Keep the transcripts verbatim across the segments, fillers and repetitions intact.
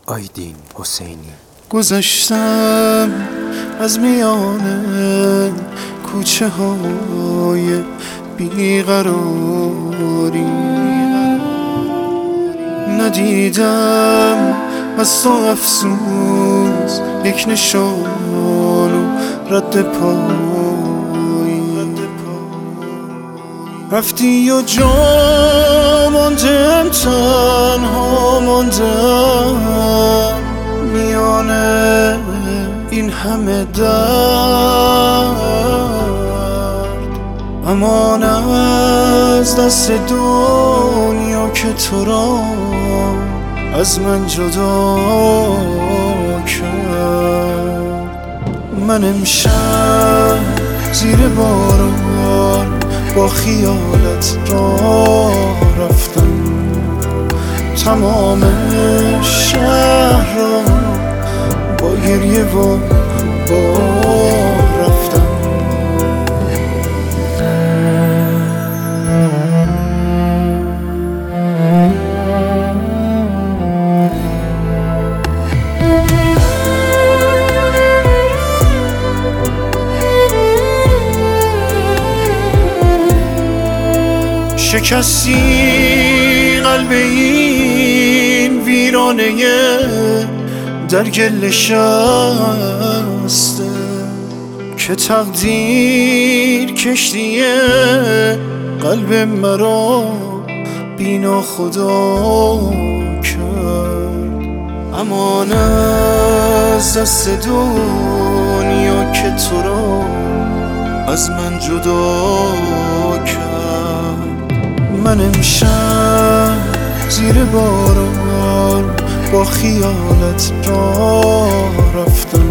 آیدین حسینی. گذشتم از میان کوچه های بیقراری، ندیدم از تو افسوس یک نشان و رد پایی. رفتی و جا ماندم، تنها ماندم میان این همه درد. امان از دست دنیا که تو را از من جدا کرد. من امشب زیر باران با خیالت راه رفتم، تمام شهر را با گریه و بار رفتم. شکستی قلب این ویرانه در گل شسته که تقدیر کشتی قلب مرا بینا خدا کرد. امان از دست دنیا که تو را از من جدا کرد. من امشب زیر باران با خیالت راه رفتم،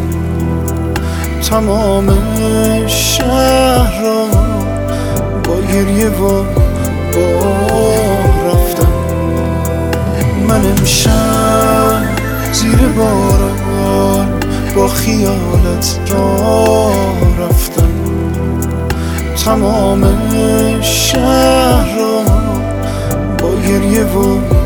تمام شهر را با گریه و بار رفتم. من امشب زیر باران با خیالت راه رفتم، تمام شهر را با گریه و